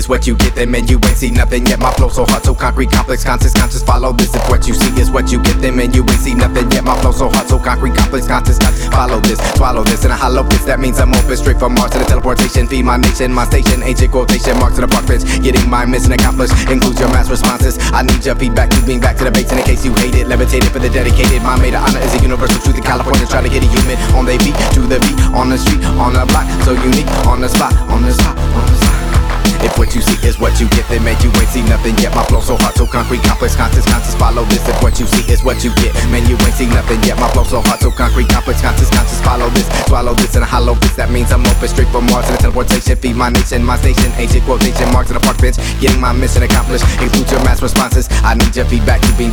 is what you get, then man, you ain't see nothing yet. My flow so hard, so concrete, complex, conscious, follow this. If what you see is what you get, then man, you ain't see nothing yet. My flow so hard, so concrete, complex, conscious, follow this, swallow this, and a hollow pitch. That means I'm open straight from Mars to the teleportation. Feed my nation, my station, ancient quotation marks to the park bench. Getting my mission accomplished includes your mass responses. I need your feedback, you being back to the base in case you hate it. Levitated for the dedicated, my made of honor is a universal truth in California. Try to get a human on they beat, to the beat, on the street, on the block, so unique, on the spot, on the spot, on the spot. If what you see is what you get, then man, you ain't see nothing yet. My flow so hard, so concrete, complex, conscious, follow this. If what you see is what you get, man, you ain't see nothing yet. My flow so hard, so concrete, complex, conscious, follow this, swallow this, and a hollow pitch. That means I'm open straight from Mars to the teleportation. Feed my nation, my station, ancient quotation marks to the park bench. Getting my mission accomplished includes your mass responses. I need your feedback, you being